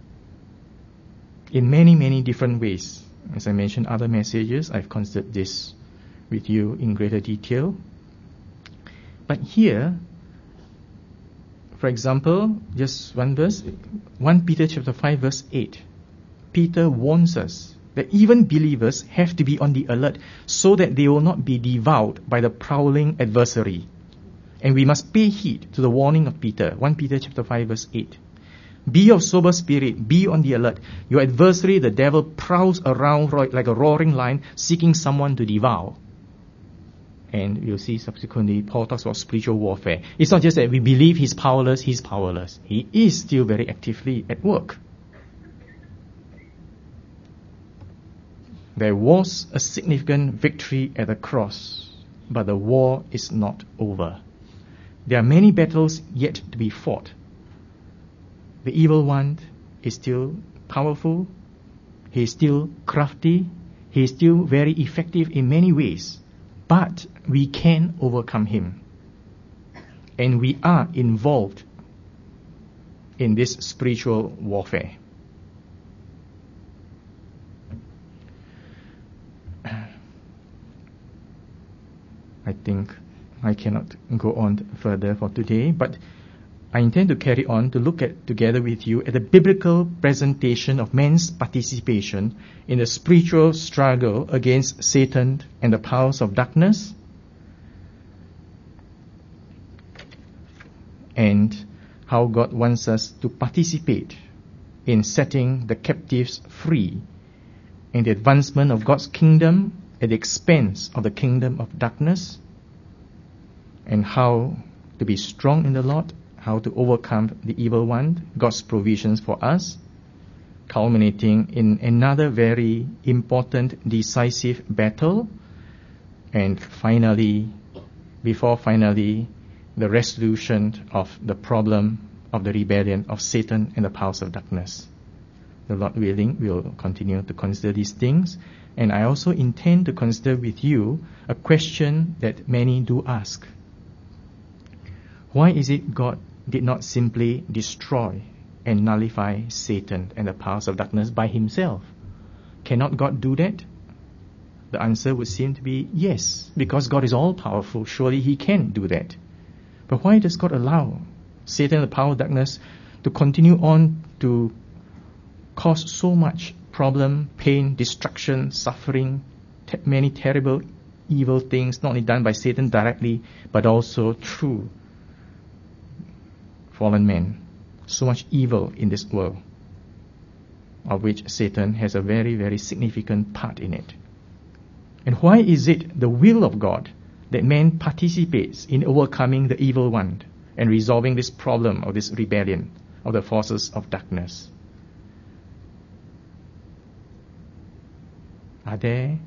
in many, many different ways. As I mentioned other messages, I've considered this with you in greater detail. But here, for example, just one verse, First Peter chapter five verse eight. Peter warns us that even believers have to be on the alert so that they will not be devoured by the prowling adversary. And we must pay heed to the warning of Peter, First Peter chapter five verse eight. Be of sober spirit, be on the alert. Your adversary, the devil, prowls around like a roaring lion, seeking someone to devour. And you'll see subsequently, Paul talks about spiritual warfare. It's not just that we believe he's powerless, he's powerless. He is still very actively at work. There was a significant victory at the cross, but the war is not over. There are many battles yet to be fought. The evil one is still powerful. He is still crafty. He is still very effective in many ways. But we can overcome him. And we are involved in this spiritual warfare. I think I cannot go on further for today, but I intend to carry on to look at together with you at the biblical presentation of man's participation in the spiritual struggle against Satan and the powers of darkness, and how God wants us to participate in setting the captives free in the advancement of God's kingdom at the expense of the kingdom of darkness, and how to be strong in the Lord, how to overcome the evil one, God's provisions for us, culminating in another very important, decisive battle, and finally, before finally, the resolution of the problem of the rebellion of Satan and the powers of darkness. The Lord willing, we'll continue to consider these things. And I also intend to consider with you a question that many do ask. Why is it God did not simply destroy and nullify Satan and the powers of darkness by himself? Cannot God do that? The answer would seem to be yes, because God is all-powerful. Surely he can do that. But why does God allow Satan and the power of darkness to continue on to cause so much problem, pain, destruction, suffering, te- many terrible evil things, not only done by Satan directly, but also through fallen men? So much evil in this world, of which Satan has a very, very significant part in it. And why is it the will of God that man participates in overcoming the evil one and resolving this problem of this rebellion of the forces of darkness? Are there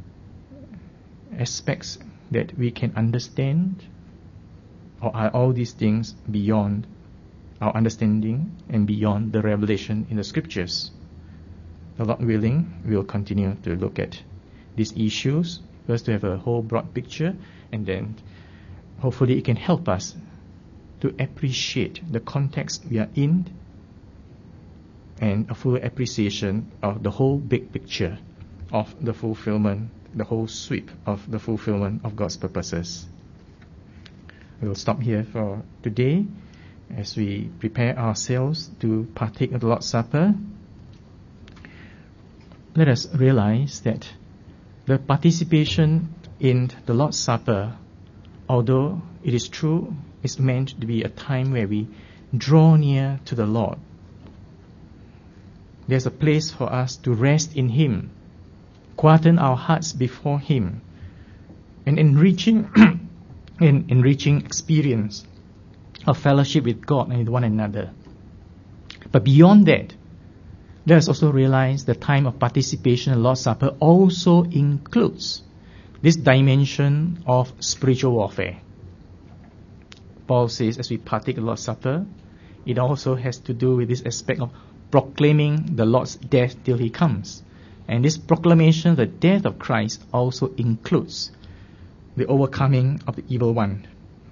aspects that we can understand, or are all these things beyond our understanding and beyond the revelation in the scriptures? The Lord willing, we'll continue to look at these issues, first to have a whole broad picture, and then hopefully it can help us to appreciate the context we are in and a full appreciation of the whole big picture of the fulfillment, the whole sweep of the fulfillment of God's purposes. We will stop here for today as we prepare ourselves to partake of the Lord's Supper. Let us realize that the participation in the Lord's Supper, although it is true, is meant to be a time where we draw near to the Lord. There's a place for us to rest in Him, quieten our hearts before Him, and enriching, an enriching experience of fellowship with God and with one another. But beyond that, let us also realize the time of participation in the Lord's Supper also includes this dimension of spiritual warfare. Paul says, as we partake of the Lord's Supper, it also has to do with this aspect of proclaiming the Lord's death till He comes. And this proclamation of the death of Christ also includes the overcoming of the evil one.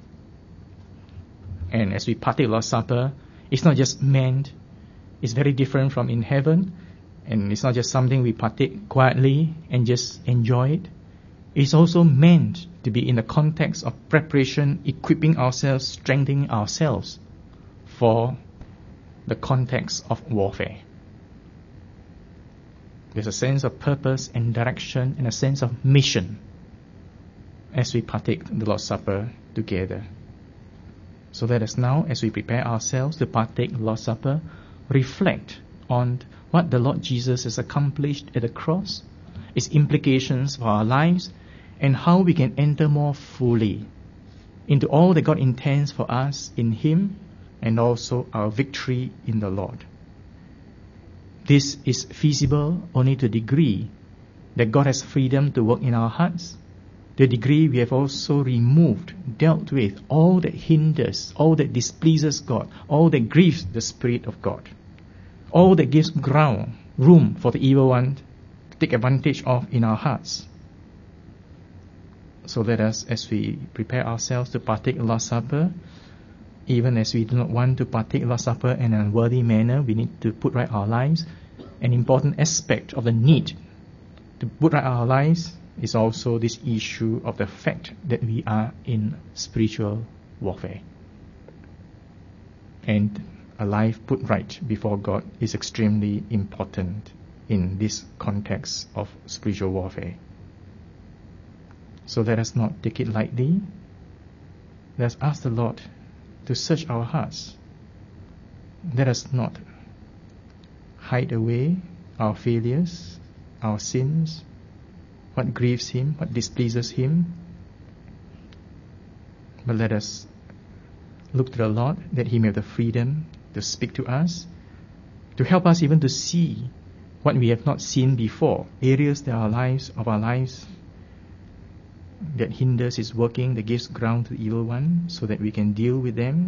And as we partake of the Lord's Supper, it's not just meant, it's very different from in heaven, and it's not just something we partake quietly and just enjoy it. It's also meant to be in the context of preparation, equipping ourselves, strengthening ourselves for the context of warfare. There's a sense of purpose and direction and a sense of mission as we partake the Lord's Supper together. So let us now, as we prepare ourselves to partake the Lord's Supper, reflect on what the Lord Jesus has accomplished at the cross, its implications for our lives, and how we can enter more fully into all that God intends for us in Him, and also our victory in the Lord. This is feasible only to a degree that God has freedom to work in our hearts, the degree we have also removed, dealt with all that hinders, all that displeases God, all that grieves the Spirit of God, all that gives ground, room for the evil one to take advantage of in our hearts. So let us, as we prepare ourselves to partake of Lord's Supper, even as we do not want to partake of Lord's Supper in an unworthy manner, we need to put right our lives. An important aspect of the need to put right our lives is also this issue of the fact that we are in spiritual warfare. And a life put right before God is extremely important in this context of spiritual warfare. So let us not take it lightly. Let us ask the Lord to search our hearts. Let us not hide away our failures, our sins, what grieves Him, what displeases Him. But let us look to the Lord that He may have the freedom to speak to us, to help us even to see what we have not seen before, areas that our lives of our lives that hinders His working, that gives ground to the evil one, so that we can deal with them.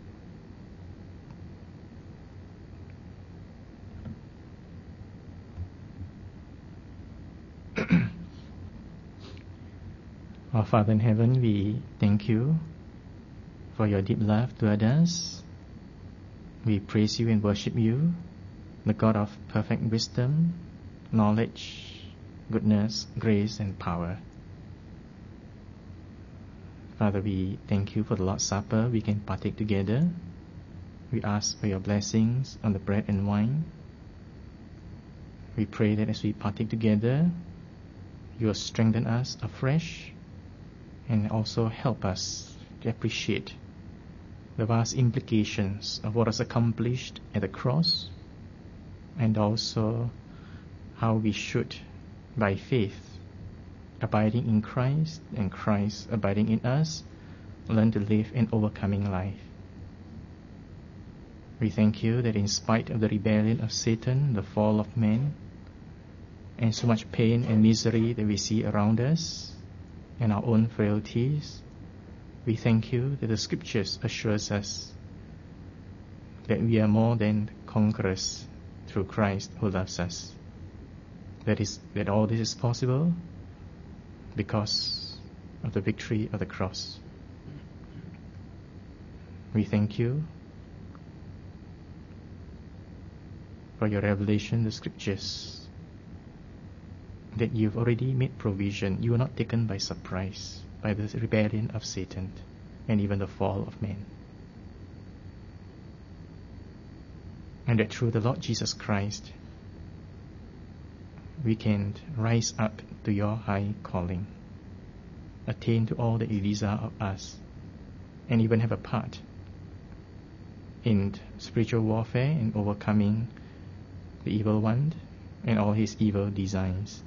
Our Father in heaven, we thank You for Your deep love toward us. We praise You and worship You, the God of perfect wisdom, knowledge, goodness, grace, and power. Father, we thank You for the Lord's Supper. We can partake together. We ask for Your blessings on the bread and wine. We pray that as we partake together, You will strengthen us afresh and also help us to appreciate the vast implications of what is accomplished at the cross, and also how we should, by faith, abiding in Christ and Christ abiding in us, learn to live an overcoming life. We thank You that in spite of the rebellion of Satan, the fall of man, and so much pain and misery that we see around us, and our own frailties, we thank You that the Scriptures assures us that we are more than conquerors through Christ who loves us. That is, that all this is possible because of the victory of the cross. We thank You for Your revelation, the Scriptures, that You've already made provision. You are not taken by surprise by the rebellion of Satan and even the fall of man. And that through the Lord Jesus Christ, we can rise up to Your high calling, attain to all that You desire of us, and even have a part in spiritual warfare and overcoming the evil one and all his evil designs.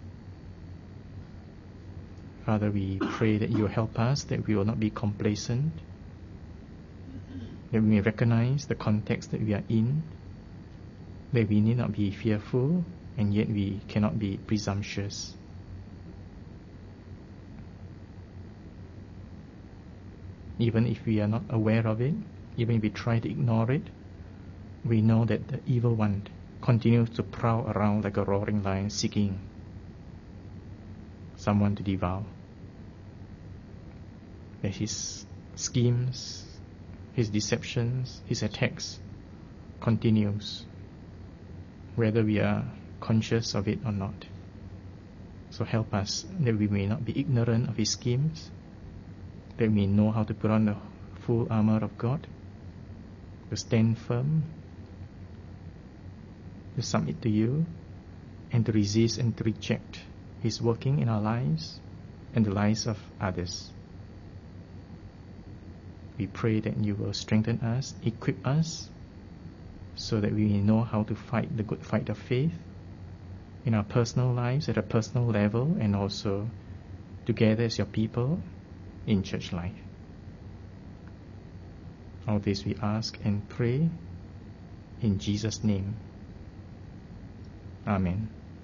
Father, we pray that You help us, that we will not be complacent, that we may recognize the context that we are in, that we need not be fearful, and yet we cannot be presumptuous. Even if we are not aware of it, even if we try to ignore it, we know that the evil one continues to prowl around like a roaring lion, seeking someone to devour. That his schemes, his deceptions, his attacks continues, whether we are conscious of it or not. So help us that we may not be ignorant of his schemes, that we know how to put on the full armor of God, to stand firm, to submit to You, and to resist and to reject his working in our lives and the lives of others. We pray that You will strengthen us, equip us, so that we may know how to fight the good fight of faith in our personal lives at a personal level, and also together as Your people in church life. All this we ask and pray in Jesus' name. Amen.